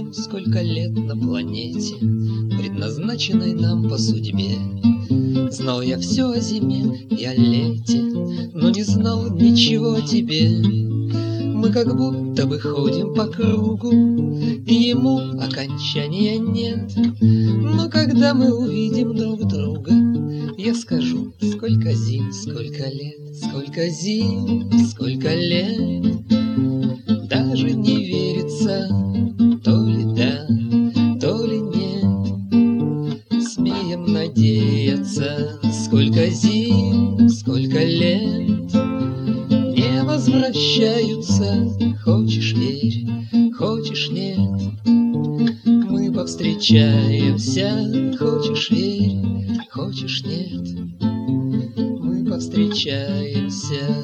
сколько лет на планете, предназначенной нам по судьбе. Знал я все о зиме и о лете, но не знал ничего о тебе. Мы как будто бы ходим по кругу, и ему окончания нет. Но когда мы увидим друг друга, я скажу, сколько зим, сколько лет, сколько зим, сколько лет. Даже не верится, то ли да, то ли нет. Смеем надеяться, сколько зим, сколько лет не возвращаются. Хочешь верь, хочешь нет, мы повстречаемся. Хочешь верь, хочешь нет, мы повстречаемся.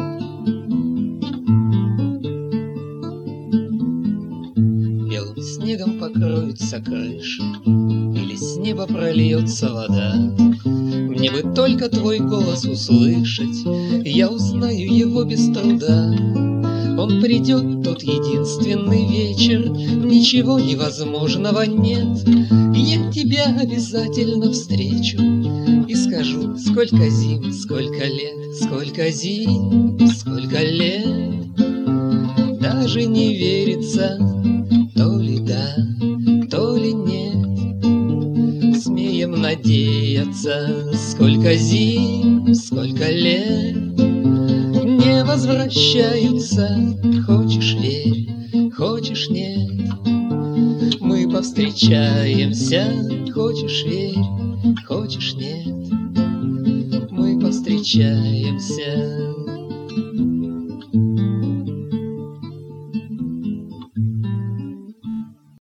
Белым снегом покроются крыши, или с неба прольется вода. Мне бы только твой голос услышать, я узнаю его без труда. Он придет, тот единственный вечер, ничего невозможного нет. Я тебя обязательно встречу и скажу, сколько зим, сколько лет, сколько зим, сколько лет. Даже не верится, то ли да, то ли нет. Смеем надеяться, сколько зим, сколько лет не возвращаются. Хочешь верь, хочешь нет, мы повстречаемся. Хочешь верь, хочешь нет, мы повстречаемся.